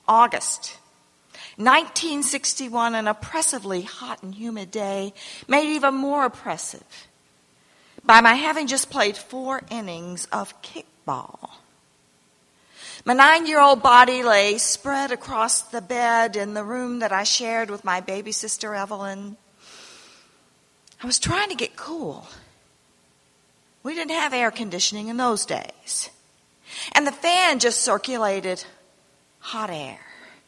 August 1961, an oppressively hot and humid day, made even more oppressive by my having just played 4 innings of kickball. My 9-year-old body lay spread across the bed in the room that I shared with my baby sister Evelyn. I was trying to get cool. We didn't have air conditioning in those days. And the fan just circulated hot air.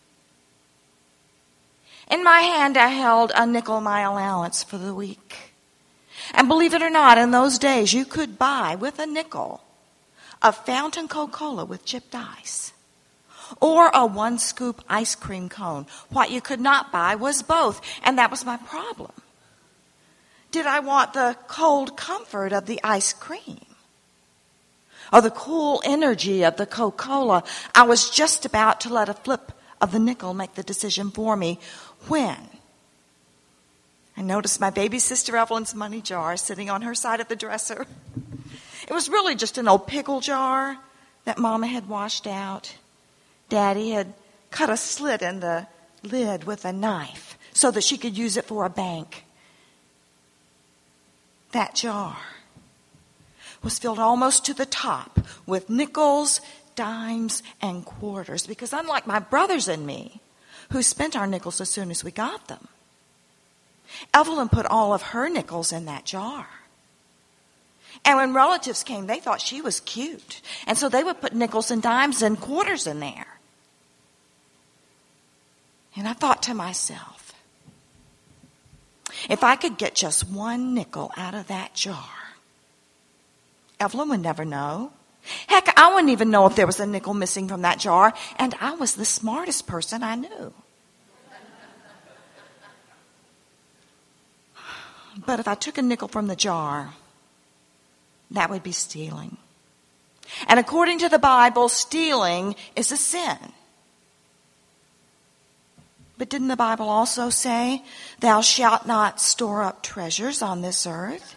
In my hand, I held a nickel my allowance for the week. And believe it or not, in those days, you could buy with a nickel a fountain Coca-Cola with chipped ice or a 1-scoop ice cream cone. What you could not buy was both, and that was my problem. Did I want the cold comfort of the ice cream or the cool energy of the Coca-Cola? I was just about to let a flip of the nickel make the decision for me when I noticed my baby sister Evelyn's money jar sitting on her side of the dresser. It was really just an old pickle jar that Mama had washed out. Daddy had cut a slit in the lid with a knife so that she could use it for a bank. That jar was filled almost to the top with nickels, dimes, and quarters, because unlike my brothers and me, who spent our nickels as soon as we got them, Evelyn put all of her nickels in that jar. And when relatives came, they thought she was cute, and so they would put nickels and dimes and quarters in there. And I thought to myself, if I could get just 1 nickel out of that jar, Evelyn would never know. Heck, I wouldn't even know if there was a nickel missing from that jar, and I was the smartest person I knew. But if I took a nickel from the jar, that would be stealing. And according to the Bible, stealing is a sin. But didn't the Bible also say, thou shalt not store up treasures on this earth?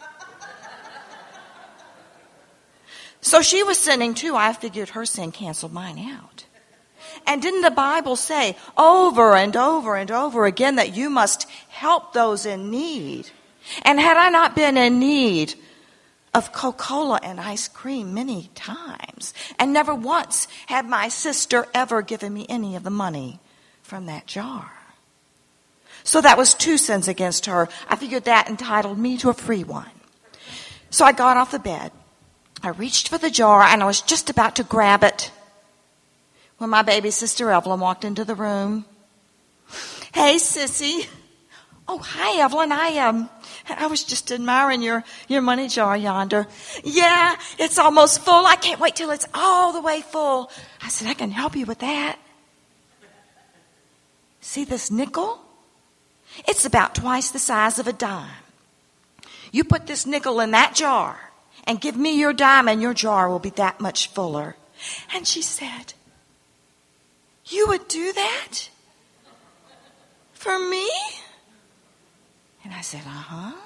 So she was sinning too. I figured her sin canceled mine out. And didn't the Bible say over and over and over again that you must help those in need? And had I not been in need of Coca-Cola and ice cream many times, and never once had my sister ever given me any of the money from that jar. So that was 2 sins against her. I figured that entitled me to a free one. So I got off the bed. I reached for the jar, and I was just about to grab it when my baby sister Evelyn walked into the room. Hey, sissy. Oh, hi, Evelyn. I was just admiring your money jar yonder. Yeah, it's almost full. I can't wait till it's all the way full. I said, I can help you with that. See this nickel? It's about twice the size of a dime. You put this nickel in that jar and give me your dime, and your jar will be that much fuller. And she said, you would do that? For me? And I said, uh-huh.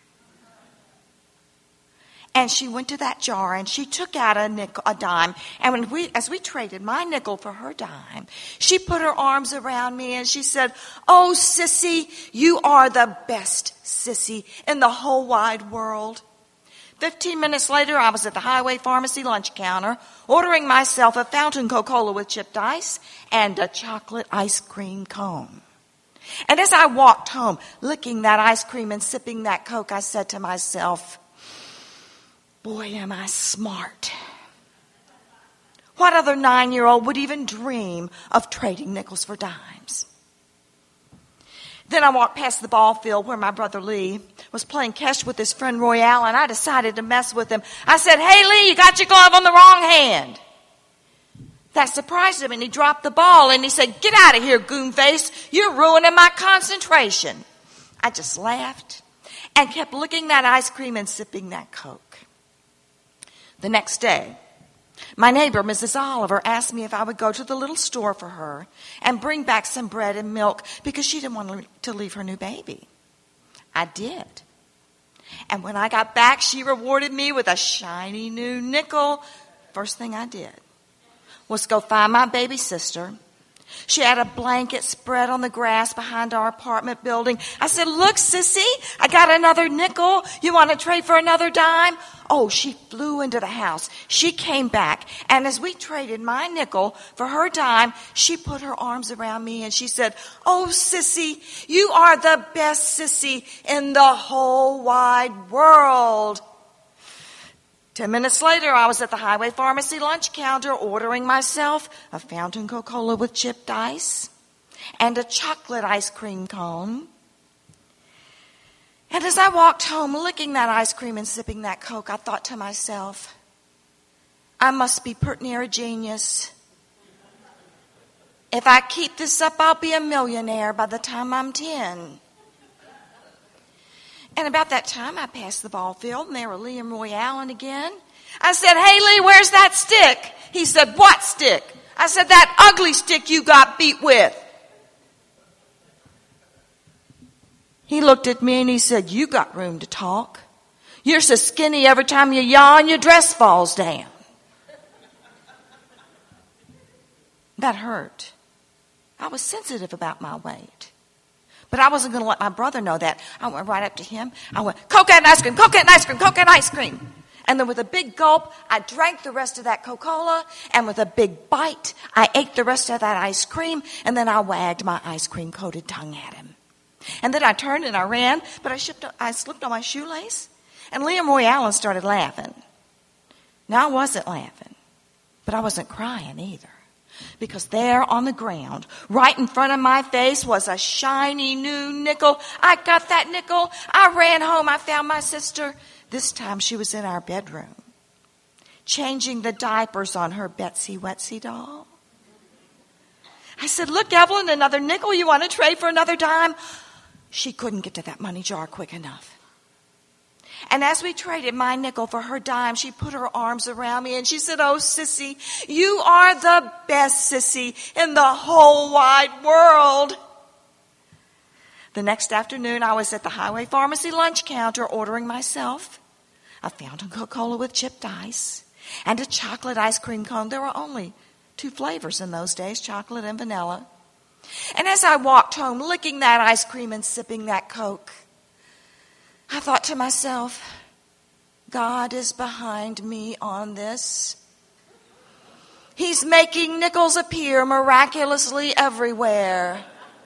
And she went to that jar and she took out a dime. And as we traded my nickel for her dime, she put her arms around me and she said, oh, sissy, you are the best sissy in the whole wide world. 15 minutes later, I was at the Highway Pharmacy lunch counter ordering myself a fountain Coca-Cola with chipped ice and a chocolate ice cream cone. And as I walked home, licking that ice cream and sipping that Coke, I said to myself, boy, am I smart. What other 9-year-old would even dream of trading nickels for dimes? Then I walked past the ball field where my brother Lee was playing catch with his friend Royale, and I decided to mess with him. I said, hey, Lee, you got your glove on the wrong hand. That surprised him, and he dropped the ball, and he said, get out of here, goonface. You're ruining my concentration. I just laughed and kept licking that ice cream and sipping that Coke. The next day, my neighbor, Mrs. Oliver, asked me if I would go to the little store for her and bring back some bread and milk because she didn't want to leave her new baby. I did. And when I got back, she rewarded me with a shiny new nickel. First thing I did was go find my baby sister, She had a blanket spread on the grass behind our apartment building. I said, look, sissy, I got another nickel. You want to trade for another dime? Oh, she flew into the house. She came back. And as we traded my nickel for her dime, she put her arms around me and she said, oh, sissy, you are the best sissy in the whole wide world. 10 minutes later, I was at the Highway Pharmacy lunch counter ordering myself a fountain Coca-Cola with chipped ice and a chocolate ice cream cone. And as I walked home, licking that ice cream and sipping that Coke, I thought to myself, I must be pert near a genius. If I keep this up, I'll be a millionaire by the time I'm 10. And about that time, I passed the ball field, and there were Lee and Roy Allen again. I said, hey, Lee, where's that stick? He said, what stick? I said, that ugly stick you got beat with. He looked at me, and he said, you got room to talk. You're so skinny, every time you yawn, your dress falls down. That hurt. I was sensitive about my weight. But I wasn't going to let my brother know that. I went right up to him. I went, Coke and ice cream, Coke and ice cream, Coke and ice cream. And then with a big gulp, I drank the rest of that Coca-Cola. And with a big bite, I ate the rest of that ice cream. And then I wagged my ice cream coated tongue at him. And then I turned and I ran, but I slipped on my shoelace. And Liam Roy Allen started laughing. Now I wasn't laughing, but I wasn't crying either. Because there on the ground, right in front of my face, was a shiny new nickel. I got that nickel. I ran home. I found my sister. This time she was in our bedroom, changing the diapers on her Betsy Wetsy doll. I said, look, Evelyn, another nickel. You want to trade for another dime? She couldn't get to that money jar quick enough. And as we traded my nickel for her dime, she put her arms around me and she said, oh, sissy, you are the best sissy in the whole wide world. The next afternoon, I was at the Highway Pharmacy lunch counter ordering myself a fountain Coca-Cola with chipped ice and a chocolate ice cream cone. There were only 2 flavors in those days, chocolate and vanilla. And as I walked home, licking that ice cream and sipping that Coke, I thought to myself, God is behind me on this. He's making nickels appear miraculously everywhere.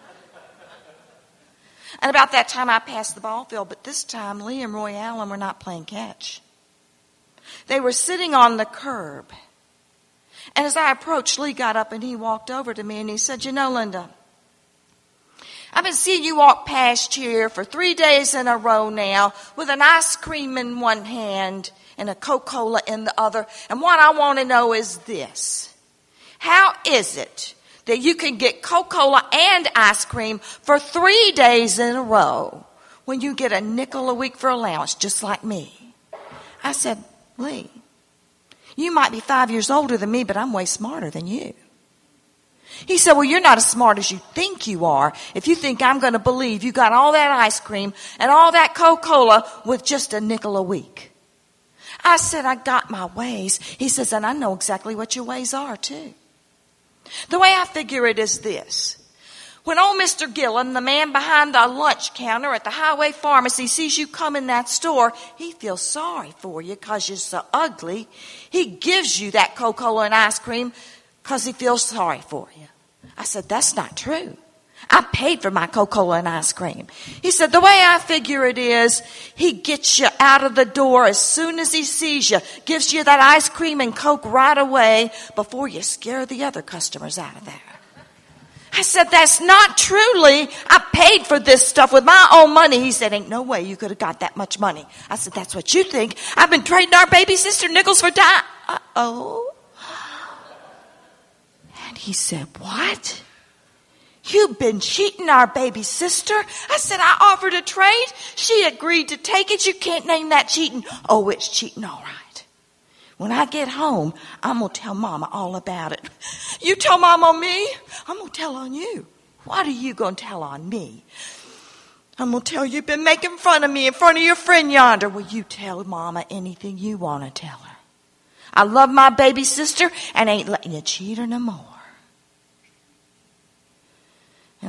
And about that time, I passed the ball field, but this time, Lee and Roy Allen were not playing catch. They were sitting on the curb. And as I approached, Lee got up and he walked over to me and he said, you know, Linda, I've been seeing you walk past here for 3 days in a row now with an ice cream in one hand and a Coca-Cola in the other. And what I want to know is this. How is it that you can get Coca-Cola and ice cream for 3 days in a row when you get a nickel a week for allowance just like me? I said, Lee, you might be 5 years older than me, but I'm way smarter than you. He said, well, you're not as smart as you think you are if you think I'm going to believe you got all that ice cream and all that Coca-Cola with just a nickel a week. I said, I got my ways. He says, and I know exactly what your ways are, too. The way I figure it is this. When old Mr. Gillen, the man behind the lunch counter at the Highway Pharmacy, sees you come in that store, he feels sorry for you because you're so ugly. He gives you that Coca-Cola and ice cream because he feels sorry for you. I said, that's not true. I paid for my Coca-Cola and ice cream. He said, the way I figure it is, he gets you out of the door as soon as he sees you, gives you that ice cream and Coke right away before you scare the other customers out of there. I said, that's not true, Lee. I paid for this stuff with my own money. He said, ain't no way you could have got that much money. I said, that's what you think. I've been trading our baby sister nickels for dime. Uh-oh. And he said, what? You've been cheating our baby sister? I said, I offered a trade. She agreed to take it. You can't name that cheating. Oh, it's cheating, all right. When I get home, I'm going to tell Mama all about it. You tell Mama on me, I'm going to tell on you. What are you going to tell on me? I'm going to tell you've been making fun of me in front of your friend yonder. Well, you tell Mama anything you want to tell her. I love my baby sister and ain't letting you cheat her no more.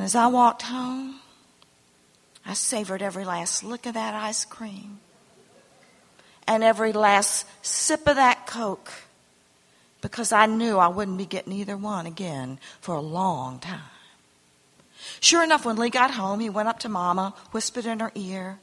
And as I walked home, I savored every last lick of that ice cream and every last sip of that Coke, because I knew I wouldn't be getting either one again for a long time. Sure enough, when Lee got home, he went up to Mama, whispered in her ear.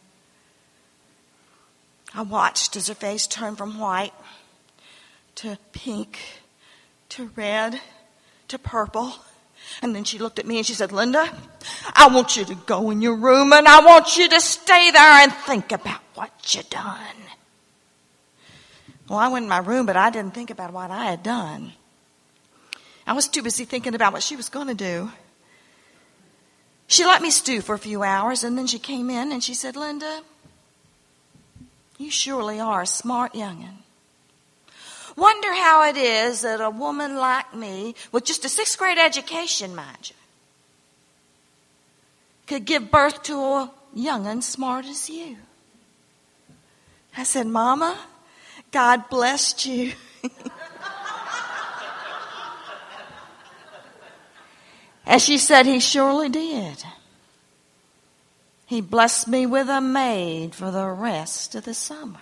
I watched as her face turned from white to pink to red to purple. And then she looked at me and she said, Linda, I want you to go in your room and I want you to stay there and think about what you done. Well, I went in my room, but I didn't think about what I had done. I was too busy thinking about what she was going to do. She let me stew for a few hours, and then she came in and she said, Linda, you surely are a smart young'un. Wonder how it is that a woman like me, with just a 6th grade education, mind you, could give birth to a young'un smart as you. I said, Mama, God blessed you. And she said, he surely did. He blessed me with a maid for the rest of the summer.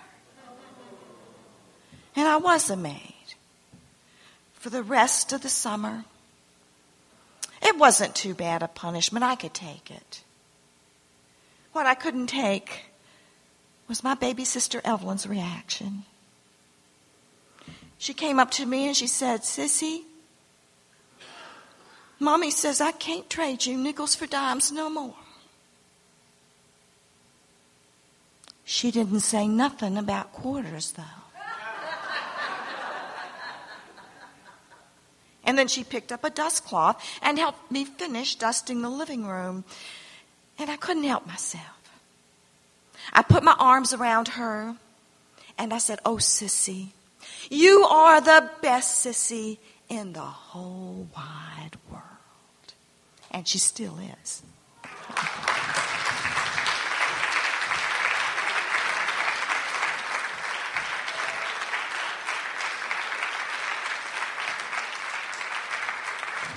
And I was a maid for the rest of the summer. It wasn't too bad a punishment. I could take it. What I couldn't take was my baby sister Evelyn's reaction. She came up to me and she said, Sissy, Mommy says I can't trade you nickels for dimes no more. She didn't say nothing about quarters, though. And then she picked up a dust cloth and helped me finish dusting the living room. And I couldn't help myself. I put my arms around her and I said, oh, Sissy, you are the best sissy in the whole wide world. And she still is.